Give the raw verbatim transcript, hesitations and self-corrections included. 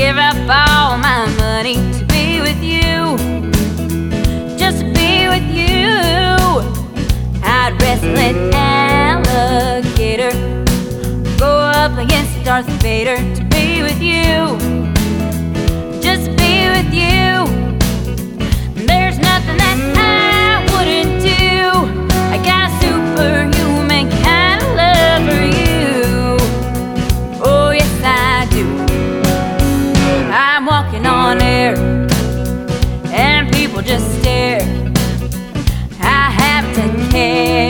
give up all my money to be with you, just to be with you. I'd wrestle an alligator, go up against Darth Vader to be with you, just to be with you. There's nothing that I wouldn't do. I got a superhuman kind of love for you. Oh yes I do. I'm walking on air and people just stare. I have to care.